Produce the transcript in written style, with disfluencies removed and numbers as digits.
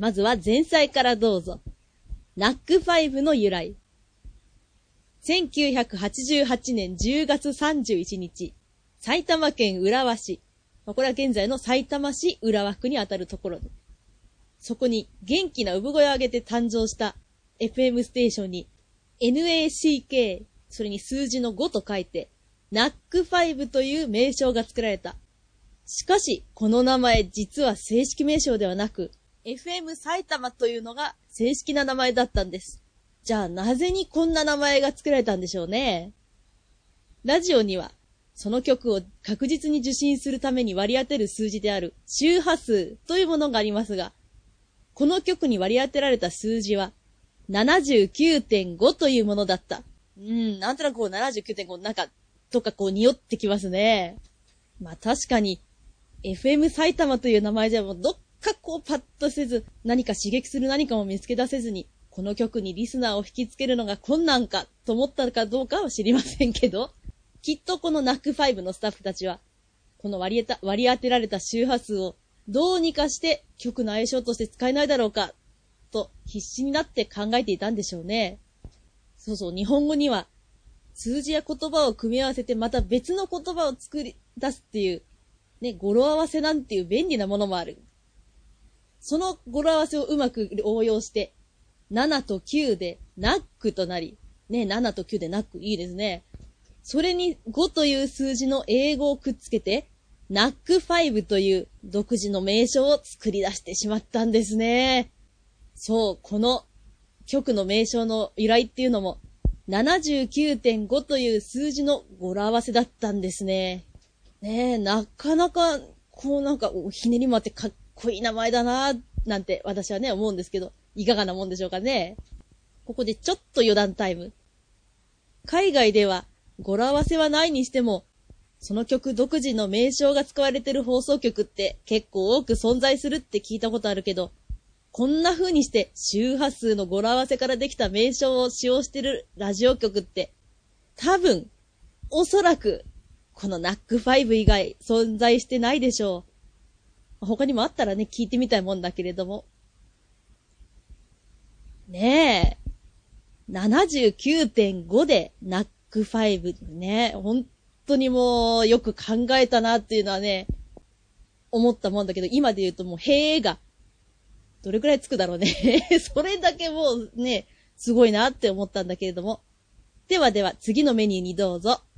まずは前菜からどうぞ。ナック5の由来。1988年10月31日、埼玉県浦和市。これは現在の埼玉市浦和区にあたるところで。そこに元気な産声を上げて誕生した FM ステーションに NACK、それに数字の5と書いて、ナック5という名称が作られた。しかし、この名前実は正式名称ではなく、FM 埼玉というのが正式な名前だったんです。じゃあなぜにこんな名前が作られたんでしょうね。ラジオには、その曲を確実に受信するために割り当てる数字である周波数というものがありますが、この曲に割り当てられた数字は 79.5 というものだった。なんとなくこう 79.5 なんかとかこう匂ってきますね。まあ確かに FM 埼玉という名前じゃもうどっかこうパッとせず、何か刺激する何かも見つけ出せずに、この曲にリスナーを引きつけるのが困難かと思ったかどうかは知りませんけど、きっとこのナック5のスタッフたちは、この割り当てられた周波数をどうにかして曲の相性として使えないだろうか、と必死になって考えていたんでしょうね。そうそう、日本語には数字や言葉を組み合わせてまた別の言葉を作り出すっていう、ね、語呂合わせなんていう便利なものもある。その語呂合わせをうまく応用して、7と9でナックとなり、ね、7と9でナックいいですね。それに5という数字の英語をくっつけて、ナック5という独自の名称を作り出してしまったんですね。そう、この曲の名称の由来っていうのも、79.5 という数字の語呂合わせだったんですね。ねえ、なかなか、こうなんか、ひねりもあってかっこいい名前だななんて私はね、思うんですけど、いかがなもんでしょうかね。ここでちょっと余談タイム。海外では、語呂合わせはないにしても、その曲独自の名称が使われている放送局って結構多く存在するって聞いたことあるけど、こんな風にして周波数の語呂合わせからできた名称を使用しているラジオ局って多分、おそらくこのナック5以外存在してないでしょう。他にもあったらね、聞いてみたいもんだけれども。ねえ、79.5 でナック5ね、本当にもうよく考えたなっていうのはね、思ったもんだけど、今で言うともうへーがどれくらいつくだろうね。それだけもうね、すごいなって思ったんだけれども。ではでは次のメニューにどうぞ。